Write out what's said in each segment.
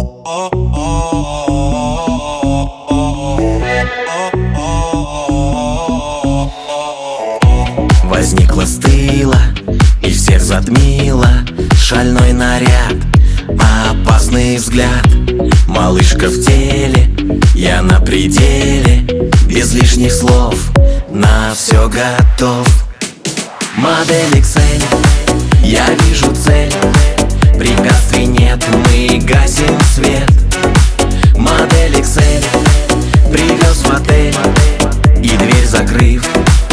Возникла с тыла и всех затмила шальной наряд, опасный взгляд. Малышка в теле, я на пределе, без лишних слов, на все готов. Модель XL, я вижу цель, препятствий нет, мы гасим свет. Модель XL привез в отель, и дверь закрыв,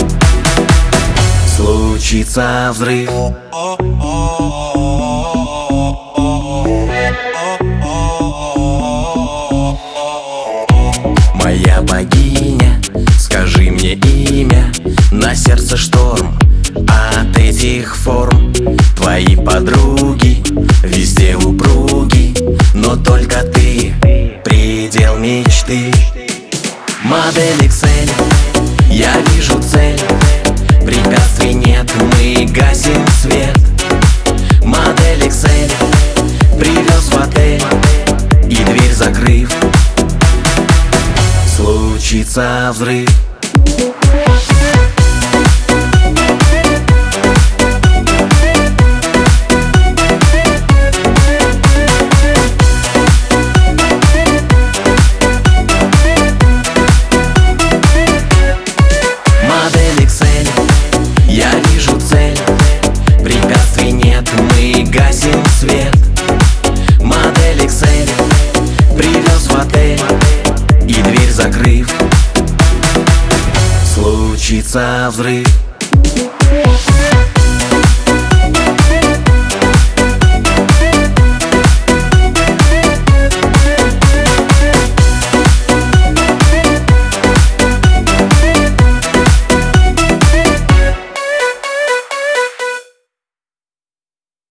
случится взрыв. Моя богиня, скажи мне имя, на сердце шторм от этих форм. Твои подруги везде упруги, но только ты предел мечты. Модель XL, я вижу цель, препятствий нет, мы гасим свет. Модель XL привез в отель, и дверь закрыв, случится взрыв. Модель XL, я вижу цель, препятствий нет, мы гасим свет. Модель XL привез в отель, и дверь закрыв, случится взрыв.